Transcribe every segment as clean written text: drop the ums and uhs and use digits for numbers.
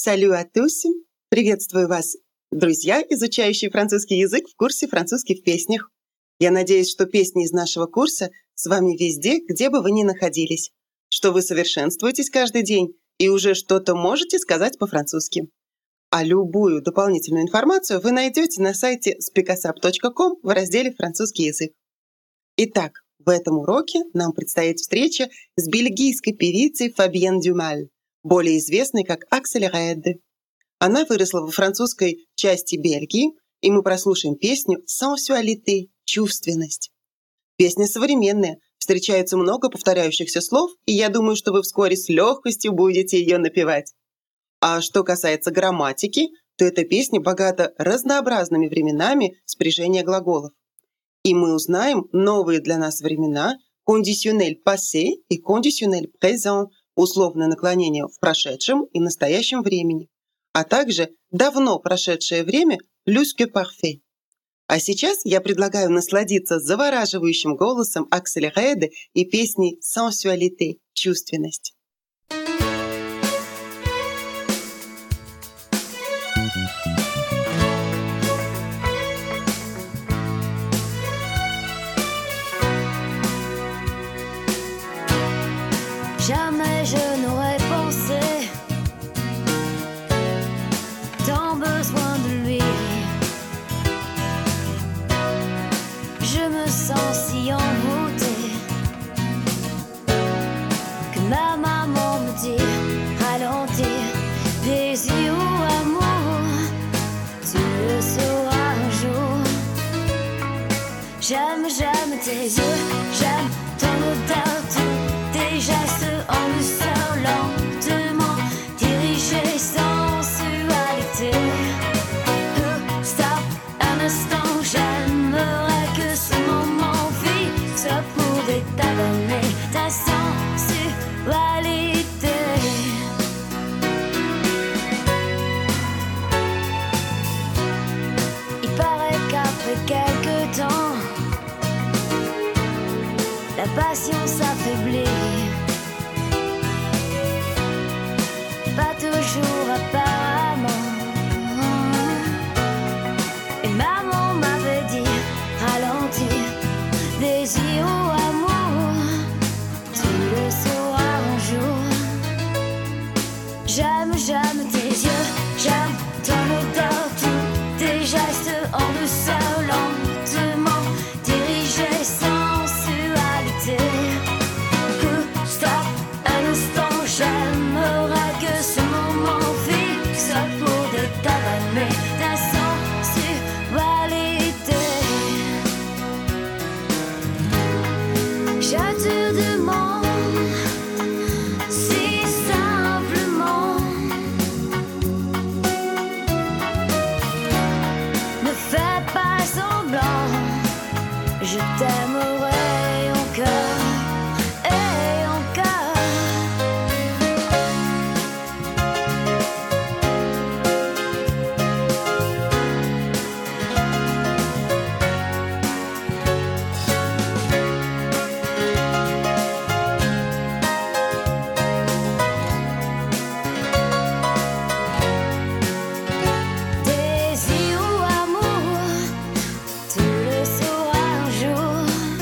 Salut à tous! Приветствую вас, друзья, изучающие французский язык в курсе «Французский в песнях». Я надеюсь, что песни из нашего курса с вами везде, где бы вы ни находились, что вы совершенствуетесь каждый день и уже что-то можете сказать по-французски. А любую дополнительную информацию вы найдете на сайте speakasap.com в разделе «Французский язык». Итак, в этом уроке нам предстоит встреча с бельгийской певицей Фабьен Дюмаль, более известной как Аксель Ред. Она выросла во французской части Бельгии, и мы прослушаем песню «Sensualité» – «Чувственность». Песня современная, встречается много повторяющихся слов, и я думаю, что вы вскоре с легкостью будете ее напевать. А что касается грамматики, то эта песня богата разнообразными временами спряжения глаголов. И мы узнаем новые для нас времена «conditionnel passé» и «conditionnel présent» – условное наклонение в прошедшем и настоящем времени, а также давно прошедшее время «plus que parfait». А сейчас я предлагаю насладиться завораживающим голосом Акселя Реда и песней «Sensualité» – «Чувственность». Jamais je n'aurais pensé tant besoin de lui. Je me sens si envoûtée que ma maman me dit ralentir, désir ou amour, tu le sauras un jour. J'aime tes yeux, j'aime ton odeur, tes gestes en douceur, lentement dirigés, sensualité. Stop un instant, j'aimerais que ce moment fixe pour détailler ta sensualité. Il paraît qu'après quelque temps, la passion s'affaiblit. Pas toujours apparemment. Et maman m'avait dit ralentir, désir ou amour, tu le sauras un jour. J'aime tes yeux, j'aime ton odeur, tous tes gestes en douceur, lentement dirigés, sensualité. Stop un instant, j'aimerais que ce moment fixe pour détailler ta sensualité. Je te demande si simplement, ne fais pas semblant, je t'aimerai encore et encore. Désir ou amour, tu le sauras un jour.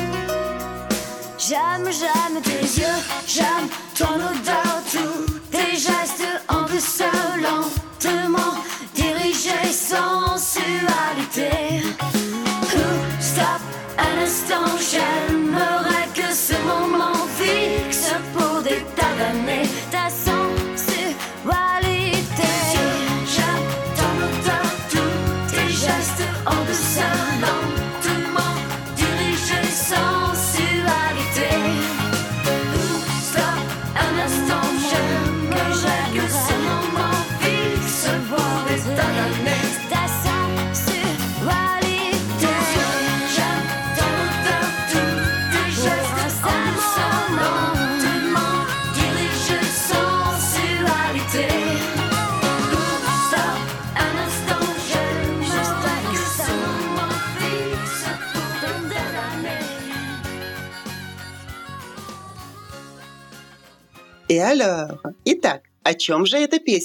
J'aime tes yeux, j'aime ton odeur, tous tes gestes en douceur, lentement dirigés, sensualité. Stop un instant, j'aimerais que ce moment fixe pour détailler ta sensualité. J'aime ton odeur, tous tes gestes en douceur, lentement dirigés, sensualité. Stop un instant, j'aimerais que ce moment fixe pour détailler ta sensualité. J'aime ton odeur, tous tes gestes en douceur, lentement dirigés, sensualité. Stop un instant, j'aimerais que ce moment fixe pour détailler. И alors, итак, о чем же эта песня?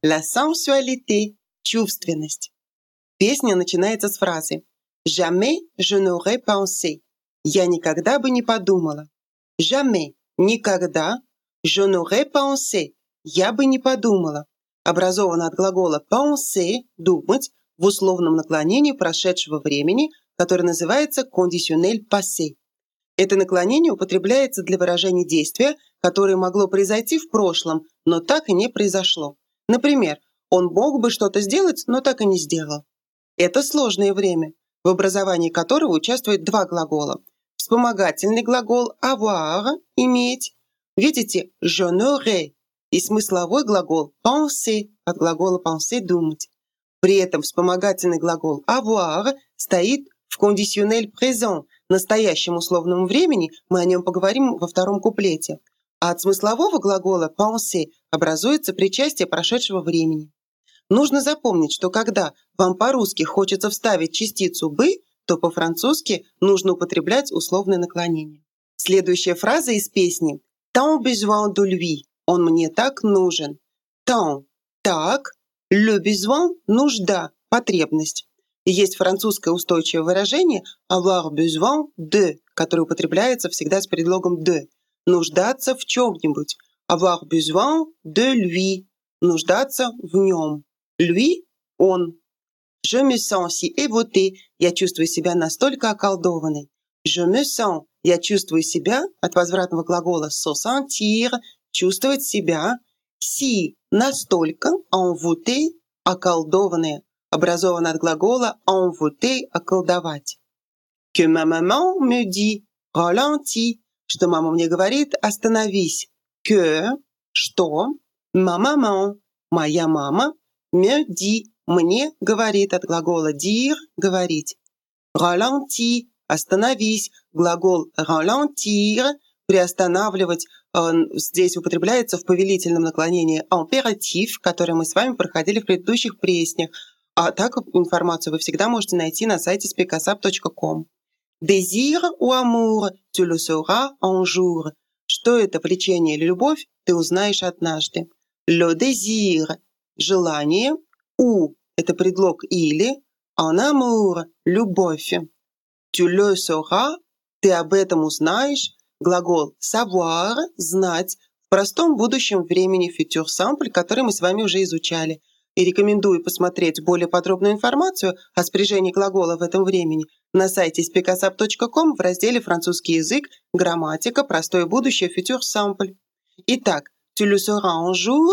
La sensualité – чувственность. Песня начинается с фразы «Jamais je n'aurais pensé» – «Я никогда бы не подумала». «Jamais» – «никогда», «je n'aurais pensé» – «я бы не подумала». Образовано от глагола penser – «думать» в условном наклонении прошедшего времени, который называется conditionnel passé. Это наклонение употребляется для выражения действия, которое могло произойти в прошлом, но так и не произошло. Например, он мог бы что-то сделать, но так и не сделал. Это сложное время, в образовании которого участвуют два глагола. Вспомогательный глагол avoir – иметь. Видите, je n'aurais. И смысловой глагол penser от глагола penser – думать. При этом вспомогательный глагол avoir стоит в conditionnel présent, настоящем условном времени, мы о нем поговорим во втором куплете. А от смыслового глагола penser образуется причастие прошедшего времени. Нужно запомнить, что когда вам по-русски хочется вставить частицу «бы», то по-французски нужно употреблять условное наклонение. Следующая фраза из песни «Tant besoin de lui» – «он мне так нужен». «Tant» – «так», «le besoin» – «нужда», «потребность». И есть французское устойчивое выражение «avoir besoin de», которое употребляется всегда с предлогом «de» – «нуждаться в чем-нибудь». «Avoir besoin de lui» – «нуждаться в нем». «Lui» – «он». «Je me sens si ébauché» – «я чувствую себя настолько околдованной». «Je me sens» – «я чувствую себя» от возвратного глагола «se sentir» – «чувствовать себя». «Si» – «настолько», «envoûté» – «околдованная», образован от глагола «envoûter» – «околдовать». «Que ma maman me dit» – «ralentis», что мама мне говорит «остановись». «Que» – «что», «ma maman» – «моя мама», «me dit» – «мне говорит» от глагола «dire» – «говорить». «Ralentis» – «остановись», глагол «ralentir» – «приостанавливать», здесь употребляется в повелительном наклонении «impératif», который мы с вами проходили в предыдущих песнях. А так информацию вы всегда можете найти на сайте speakersap.com. «Désir ou amour, tu le sauras un jour». Что это, влечение или любовь, ты узнаешь однажды. «Le désir» – желание, «ou» – это предлог «или», «en amour» – любовь. «Tu le sauras» – ты об этом узнаешь, глагол «savoir» – знать, в простом будущем времени futur simple, который мы с вами уже изучали. И рекомендую посмотреть более подробную информацию о спряжении глагола в этом времени на сайте speakersap.com в разделе «Французский язык, грамматика, простое будущее, futur simple». Итак, «tu le sauras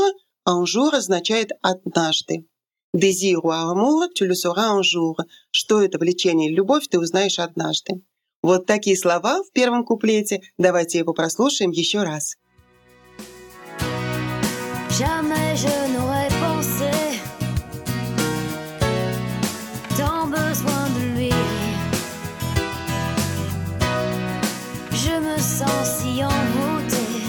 un jour» означает «однажды». «Désir ou amour, tu le sauras un jour». Что это, влечение или любовь, ты узнаешь однажды. Вот такие слова в первом куплете. Давайте его прослушаем еще раз. Jamais je n'aurais pensé tant besoin de lui. Je me sens si envoûtée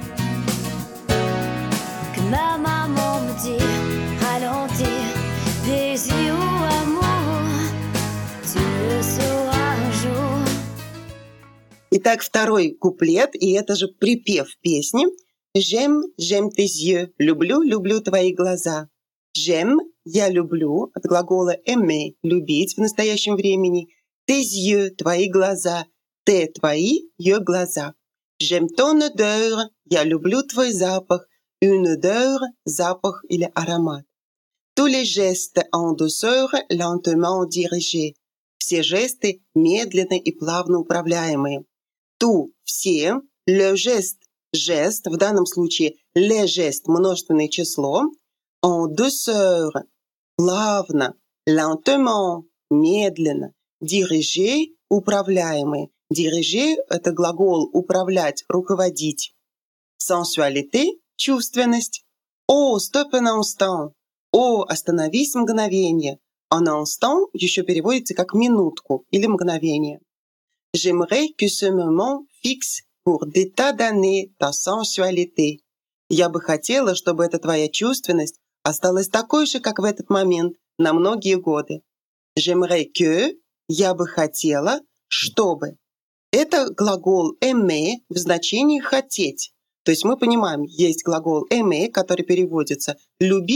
que ma maman me dit ralentir. Désir ou amour, tu le sauras un jour. Итак, второй куплет, и это же припев песни. «J'aime, j'aime tes yeux» – «люблю, люблю твои глаза». «J'aime» – «я люблю» от глагола aimer – «любить» в настоящем времени. «Tes yeux» – «твои глаза». «Tes» – «твои», «yeux» – «глаза». «J'aime ton odeur» – «я люблю твой запах». «Une odeur» – «запах» или «аромат». «Tous les gestes en douceur, lentement dirigés» – «все жесты медленно и плавно управляемые». «Tout» – «все», «le geste» жест, в данном случае le geste, множественное число, en douceur, плавно, lentement, медленно, diriger, управляемый. Diriger – это глагол управлять, руководить. Sensualité – чувственность. Oh, stop un instant. Oh, остановись мгновение. Un instant еще переводится как минутку или мгновение. J'aimerais que ce moment fixe pour des tas d'années ta sensualité. Я бы хотела, чтобы эта твоя чувственность осталась такой же, как в этот момент, на многие годы. J'aimerais que – я бы хотела, чтобы. Это глагол aimer в значении «хотеть». То есть мы понимаем, есть глагол aimer, который переводится «любить»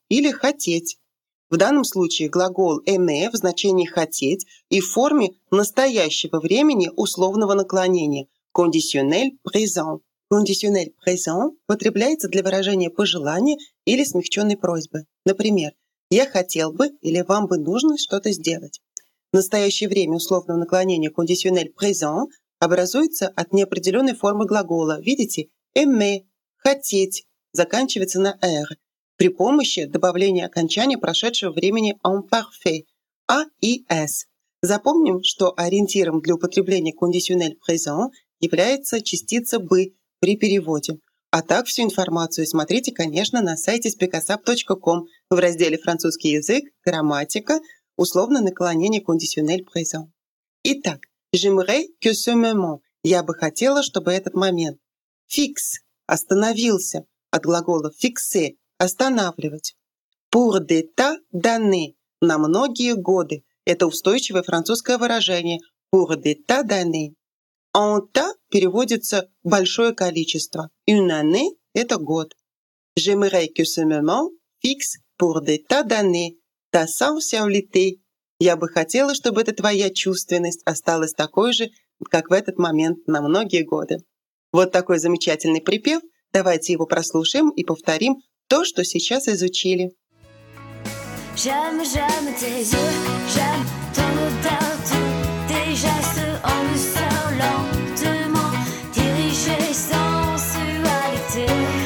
или «хотеть». В данном случае глагол aimer в значении «хотеть» и в форме настоящего времени условного наклонения conditionnel présent. Conditionnel présent употребляется для выражения пожелания или смягченной просьбы. Например, «я хотел бы» или «вам бы нужно что-то сделать». Настоящее время условного наклонения conditionnel présent образуется от неопределенной формы глагола. Видите? Aimer – «хотеть» заканчивается на «r» при помощи добавления окончания прошедшего времени en parfait – «а» и «s». Запомним, что ориентиром для употребления conditionnel présent является частица «бы» при переводе. А так всю информацию смотрите, конечно, на сайте speakup.com в разделе «Французский язык», «Грамматика», условное наклонение conditionnel présent. Итак, j'aimerais que ce moment. Я бы хотела, чтобы этот момент. Fixe – остановился, от глагола fixer – останавливать. Pour des tas d'années – на многие годы. Это устойчивое французское выражение. Pour des tas d'années. En tas переводится «большое количество». Une année – это год. J'aimerais que ce moment fixe pour des tas d'années. Ta sensualité. Я бы хотела, чтобы эта твоя чувственность осталась такой же, как в этот момент на многие годы. Вот такой замечательный припев. Давайте его прослушаем и повторим то, что сейчас изучили. J'aime, j'aime tes yeux, j'aime ton odeur, tous tes gestes en douceur, lentement dirigés, sensualité.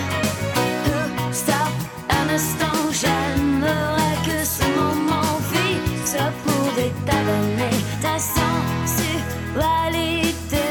Stop un instant, j'aimerais que ce moment fixe pour des tas d'années ta sensualité.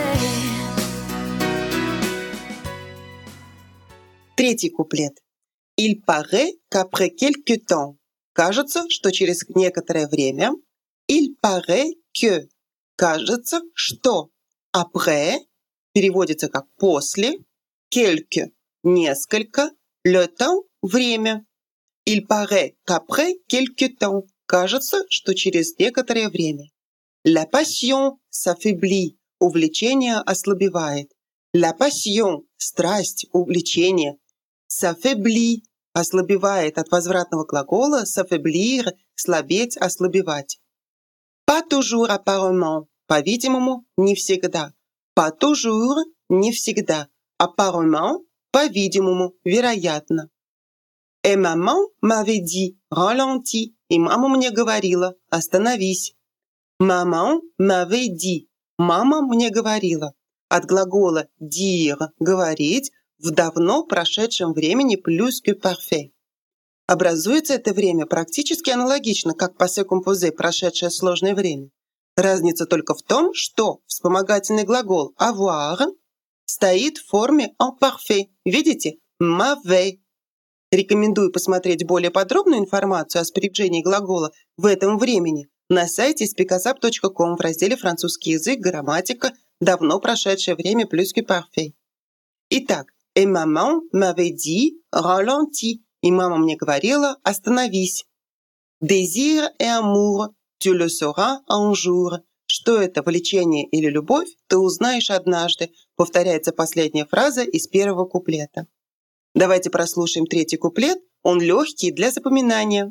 Третий куплет. Il paraît qu'après quelque temps. Кажется, что через некоторое время. Il paraît que. Кажется, что. Après переводится как после. Quelque – несколько. Le temps – время. Il paraît qu'après quelque temps. Кажется, что через некоторое время. La passion s'affaiblit. Увлечение ослабевает. La passion – страсть, увлечение. S'affaiblit – ослабевает от возвратного глагола s'affaiblir – слабеть, ослабевать. Pas toujours apparemment – по-видимому, не всегда. Pas toujours – не всегда. Apparemment – по-видимому, вероятно. Et maman m'avait dit – ralentis. И мама мне говорила – остановись. Maman m'avait dit – мама мне говорила. От глагола dire – говорить в давно прошедшем времени plus que parfait. Образуется это время практически аналогично, как passé composé – прошедшее сложное время. Разница только в том, что вспомогательный глагол avoir стоит в форме en parfait. Видите? M'avait. Рекомендую посмотреть более подробную информацию о спряжении глагола в этом времени на сайте speakup.com в разделе «Французский язык», «Грамматика», давно прошедшее время plus que parfait. Итак, et maman m'avait dit ralentis. И мама мне говорила остановись. Désir et amour, tu le sauras un jour. Что это, влечение или любовь, ты узнаешь однажды. Повторяется последняя фраза из первого куплета. Давайте прослушаем третий куплет. Он легкий для запоминания.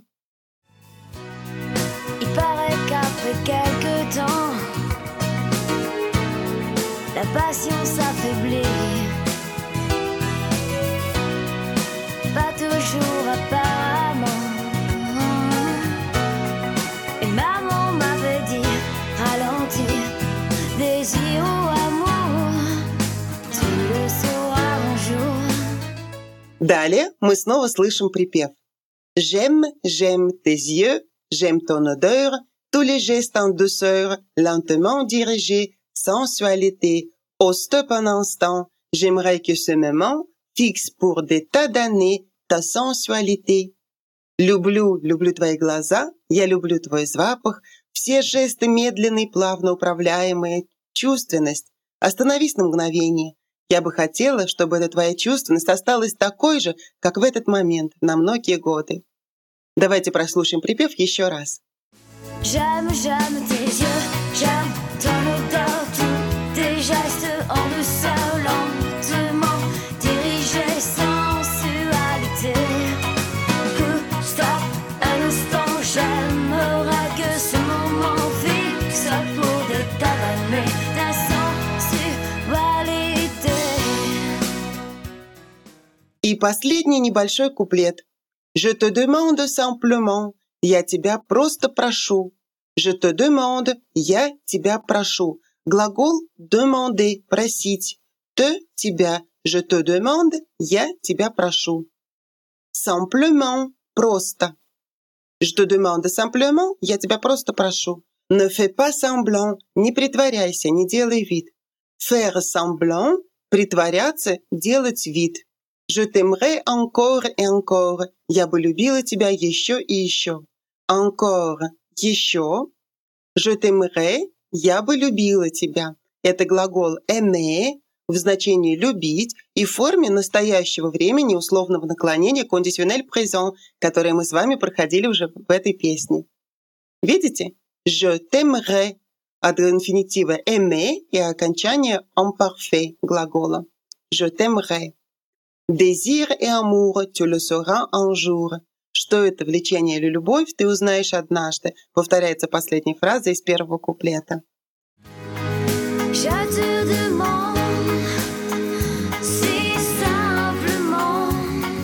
Il paraît qu'après quelque temps, la passion s'affaiblit. Pas toujours apparemment. Et maman m'avait dit ralentir, désir ou amour, tu le sauras un jour. Далее мы снова слышим припев. J'aime, j'aime tes yeux, j'aime ton odeur, tous les gestes en douceur, lentement dirigés, sensualité. Oh stop un instant, j'aimerais que ce moment fixe pour des tas d'années ta sensualité. Люблю, люблю твои глаза, я люблю твой запах, все жесты медленные, плавно управляемые, чувственность. Остановись на мгновение. Я бы хотела, чтобы эта твоя чувственность осталась такой же, как в этот момент, на многие годы. Давайте прослушаем припев еще раз. J'aime, j'aime tes yeux, j'aime ton odeur, tous tes gestes en douceur, lentement dirigés, sensualité. Stop последний небольшой куплет. Je te demande simplement. Я тебя просто прошу. Je te demande. Я тебя прошу. Глагол demander – просить. Te – тебя. Je te demande. Я тебя прошу. Simplement – просто. Je te demande simplement. Я тебя просто прошу. Ne fais pas semblant. Не притворяйся, не делай вид. Faire semblant – притворяться, делать вид. Je t'aimerais encore et encore. Я бы любила тебя еще и еще. Encore – еще. Je t'aimerais – я бы любила тебя. Это глагол aimer в значении «любить» и в форме настоящего времени условного наклонения conditionnel présent, которое мы с вами проходили уже в этой песне. Видите? Je t'aimerais от инфинитива aimer и окончание imparfait глагола. Je t'aimerais. Désir et amour, tu le sauras un jour. Что это, влечение или любовь, ты узнаешь однажды. Повторяется последняя фраза из первого куплета. Je te demande si simplement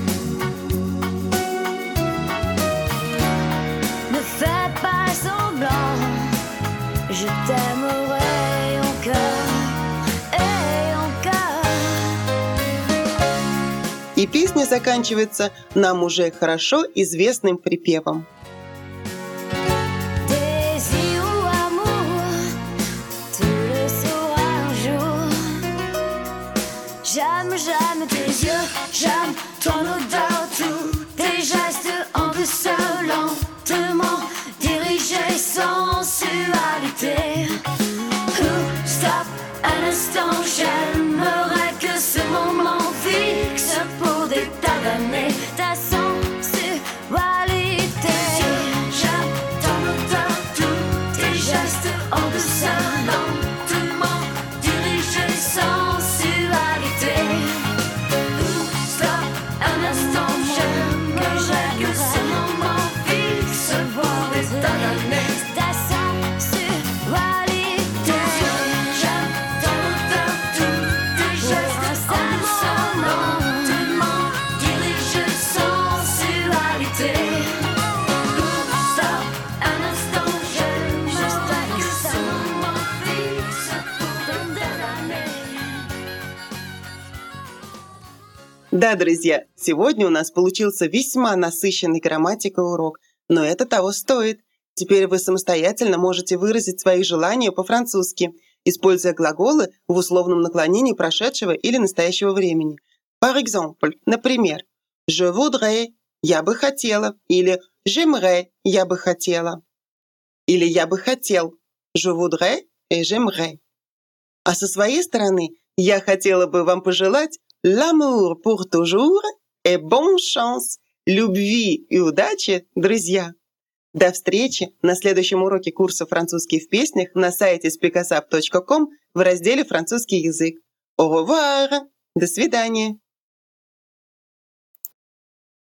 ne fais pas semblant. Je t'aimerai encore et encore. И песня заканчивается нам уже хорошо известным припевом. Désir ou amour, tu le sauras un jour. J'aime, j'aime tes yeux, j'aime ton odeur, tous tes gestes en douceur, lentement dirigés sans sensualité. Stop un instant, j'aimerais que ce moment fixe pour des tas d'années ta sensualité. J'aime ton odeur, tous tes gestes en douceur, lentement dirigés sans sensualité. Stop un instant, j'aimerais que ce moment fixe pour des tas d'années ta sensualité. J'aime ton odeur, tous tes gestes en douceur, lentement dirigés sans sensualité. Stop un instant, j'aimerais que ce moment fixe pour des années. Да, друзья, сегодня у нас получился весьма насыщенный грамматикой урок, но это того стоит. Теперь вы самостоятельно можете выразить свои желания по-французски, используя глаголы в условном наклонении прошедшего или настоящего времени. Par exemple, например, je voudrais – я бы хотела, или j'aimerais – я бы хотела, или я бы хотел – je voudrais et j'aimerais. А со своей стороны я хотела бы вам пожелать l'amour pour toujours et bonne chance, любви и удачи, друзья. До встречи на следующем уроке курса «Французский в песнях» на сайте speakup.com в разделе «Французский язык». Au revoir! До свидания!